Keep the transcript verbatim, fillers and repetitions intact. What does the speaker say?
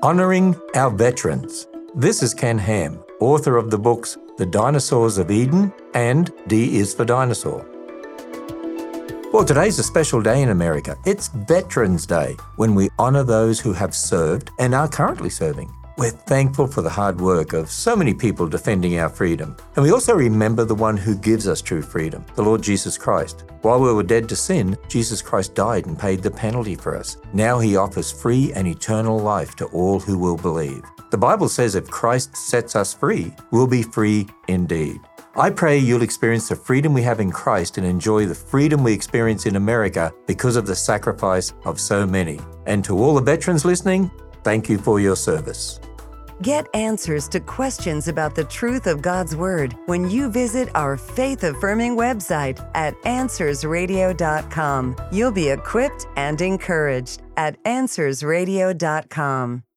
Honouring Our Veterans. This is Ken Ham, author of the books The Dinosaurs of Eden and D is for Dinosaur. Well, today's a special day in America. It's Veterans Day, when we honour those who have served and are currently serving. We're thankful for the hard work of so many people defending our freedom. And we also remember the one who gives us true freedom, the Lord Jesus Christ. While we were dead to sin, Jesus Christ died and paid the penalty for us. Now he offers free and eternal life to all who will believe. The Bible says if Christ sets us free, we'll be free indeed. I pray you'll experience the freedom we have in Christ and enjoy the freedom we experience in America because of the sacrifice of so many. And to all the veterans listening, thank you for your service. Get answers to questions about the truth of God's Word when you visit our faith-affirming website at answers radio dot com. You'll be equipped and encouraged at answers radio dot com.